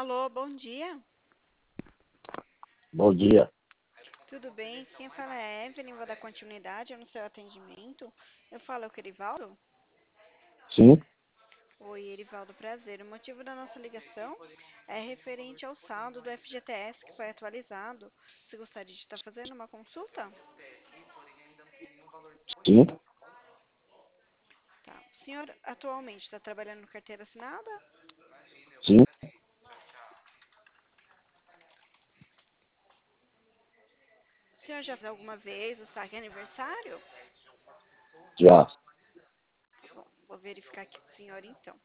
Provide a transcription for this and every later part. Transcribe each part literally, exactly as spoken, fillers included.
Alô, bom dia. Bom dia. Tudo bem? Quem fala é Evelyn, vou dar continuidade no seu atendimento. Eu falo com o Erivaldo? Sim, Oi, Erivaldo, prazer. O motivo da nossa ligação é referente ao saldo do F G T S que foi atualizado. Você gostaria de estar fazendo uma consulta? sim, Tá. O senhor atualmente está trabalhando no carteira assinada? sim, O senhor já fez alguma vez o saque aniversário? já. Bom, vou verificar aqui com o senhor então.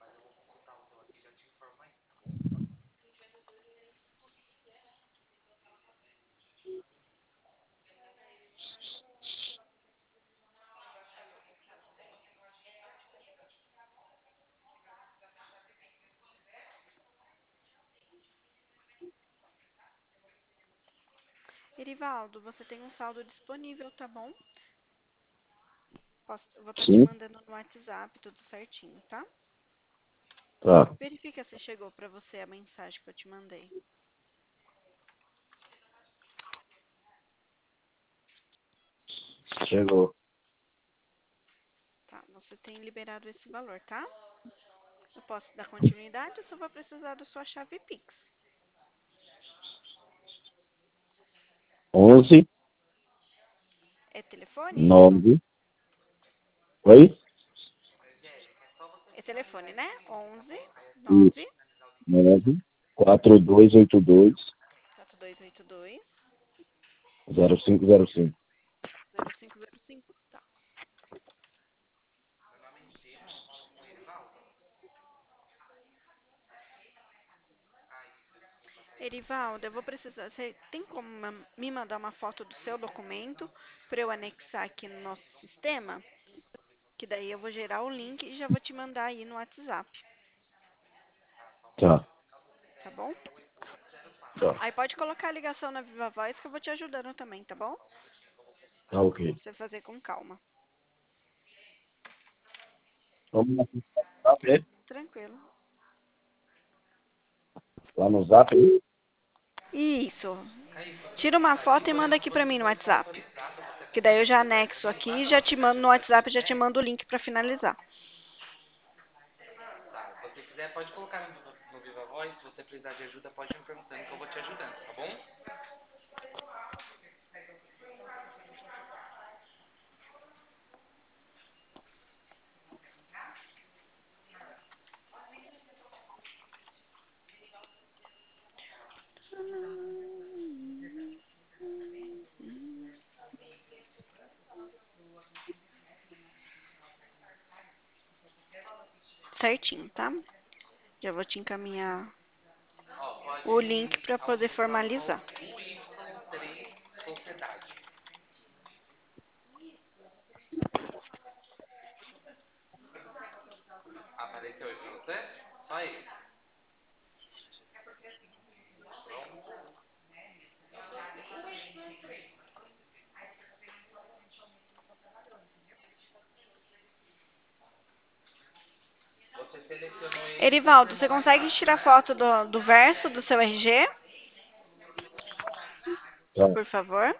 Erivaldo, você tem um saldo disponível, tá bom? Posso, vou estar te Sim, mandando no WhatsApp tudo certinho, tá? tá. Verifica se chegou para você a mensagem que eu te mandei. Chegou. Tá, você tem liberado esse valor, tá? Eu posso dar continuidade ou só vou precisar da sua chave Pix? Onze, É telefone, é isso? nove. Oi? É telefone, né? Onze Isso. nove Nove. Quatro dois oito dois quatro dois oito dois zero cinco zero cinco. zero cinco zero cinco. Tá. Erivaldo, eu vou precisar. Você tem como ma- me mandar uma foto do seu documento para eu anexar aqui no nosso sistema? Que daí eu vou gerar o link e já vou te mandar aí no WhatsApp, Tá, tá bom? tá. Aí pode colocar a ligação na Viva Voz que eu vou te ajudando também, tá bom? Tá ok. Você fazer com calma. Vamos lá no zap, é? Tranquilo. Lá no zap, aí? Isso. Tira uma foto e manda aqui pra mim no WhatsApp. Que daí eu já anexo aqui e já te mando no WhatsApp, já te mando o link pra finalizar. Certinho, tá? Já vou te encaminhar o link pra poder formalizar. Erivaldo, você consegue tirar foto do, do verso do seu R G, Tá, por favor?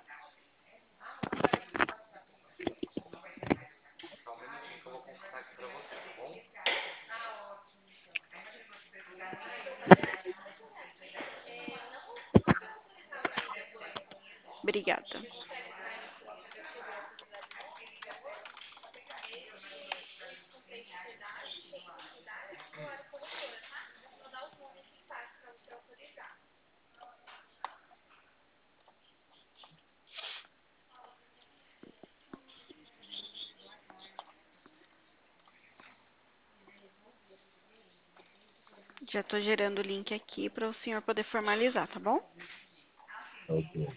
Obrigada. Já estou gerando o link aqui para o senhor poder formalizar, tá bom? tá ok.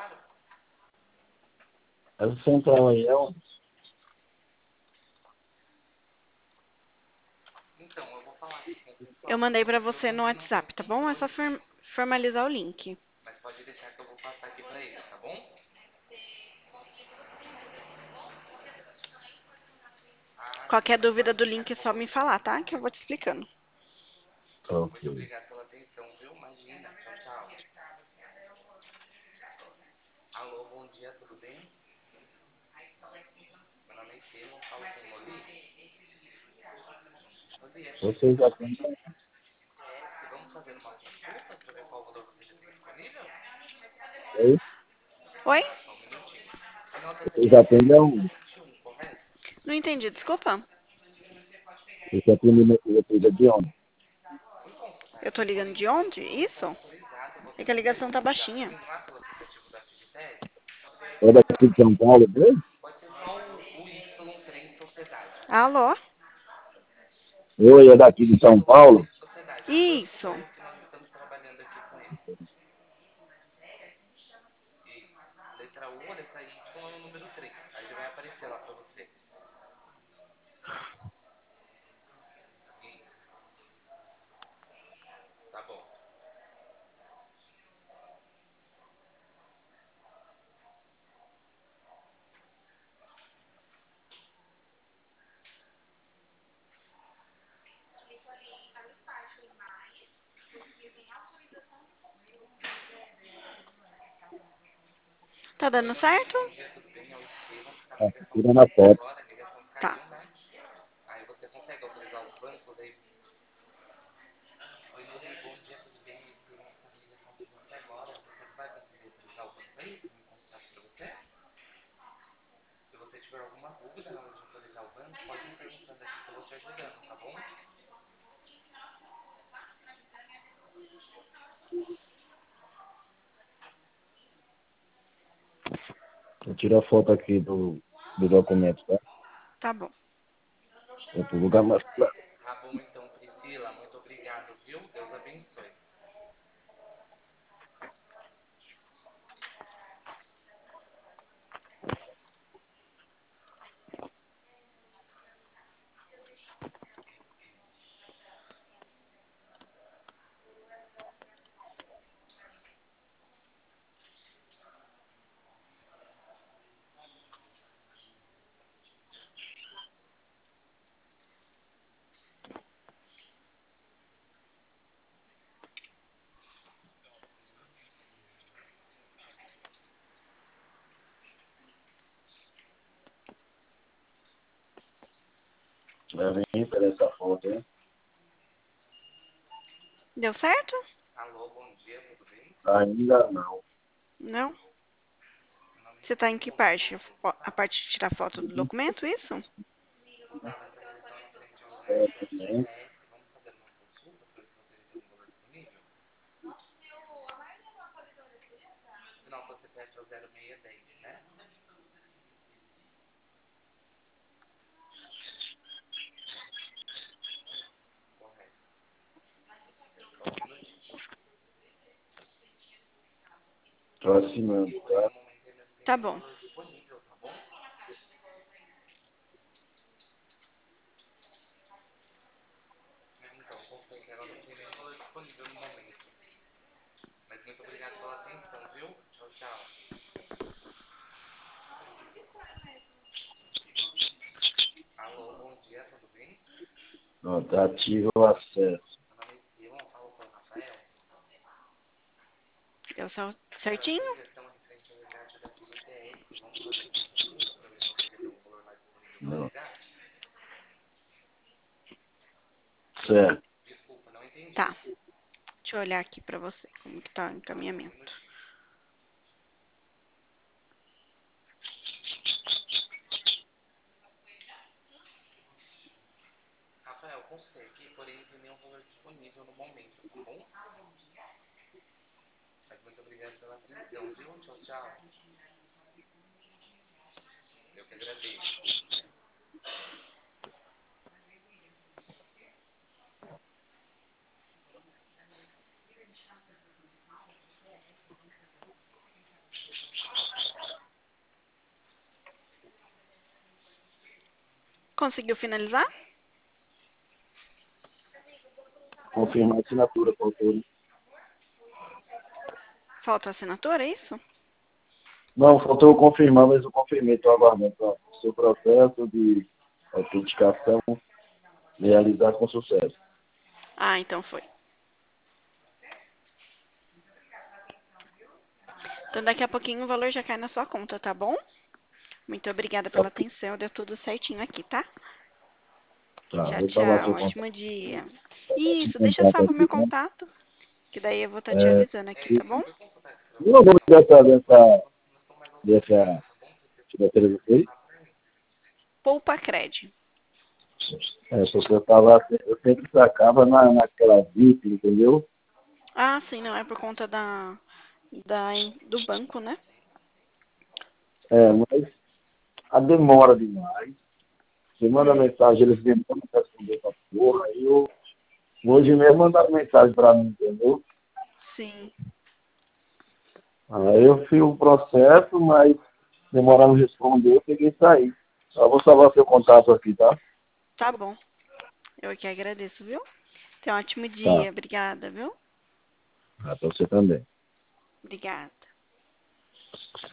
Essa central aí é onde? Eu mandei pra você no WhatsApp, tá bom? É só form- formalizar o link. Qualquer dúvida do link é só me falar, tá? Que eu vou te explicando. Ok. Você já tem, oi? Oi? Você já atende aonde? Não entendi, desculpa. Você atende no atende de onde? Eu tô ligando de onde? Isso? É que a ligação tá baixinha. É daqui de São Paulo mesmo? Alô? Oi, é daqui de São Paulo? Isso. Tá dando certo? Ah, tirando a foto. Tá. Eu tiro a foto aqui do, do documento, tá? Tá bom. Outro lugar mais claro. Vai vir para essa foto, hein? Deu certo? Ainda não. Não? Você tá em que parte? A parte de tirar foto do documento, isso? É, também. Tô assinando, tá? Tá bom. Ó, tá ativo o acesso. Deu cer- certinho? Não. Certo. Tá. Deixa eu olhar aqui pra você como que tá o encaminhamento. Conseguiu finalizar? confirmar a assinatura, faltou, né? Falta a assinatura, é isso? Não, faltou eu confirmar, mas eu confirmei, estou aguardando. Ó, o seu processo de autenticação realizado com sucesso. Ah, então foi. Então daqui a pouquinho o valor já cai na sua conta, tá bom? Muito obrigada Tá, pela atenção, deu tudo certinho aqui, tá? tá, Tchau, vou salvar tchau, seu contato, ótimo dia. seu Isso, deixa contato salvo o aqui, meu tá? contato, que daí eu vou estar te É, avisando aqui, e tá bom? e o nome dessa, dessa, dessa, dessa, aí? Poupa Cred. É, se você tava, eu sempre sacava na, naquela V I P, entendeu? Ah, sim, não, é por conta da, da, do banco, né? É, mas a demora demais. Você manda Hum, mensagem, eles demoram para responder essa porra. Aí eu, hoje mesmo mandaram mensagem para mim, entendeu? sim, Aí eu fiz o processo, mas demoraram a responder, eu peguei e saí. Só vou salvar seu contato aqui, tá? tá bom. Eu que agradeço, viu? Tenha um ótimo Tá. dia, obrigada, viu? Ah, pra você também. Obrigada.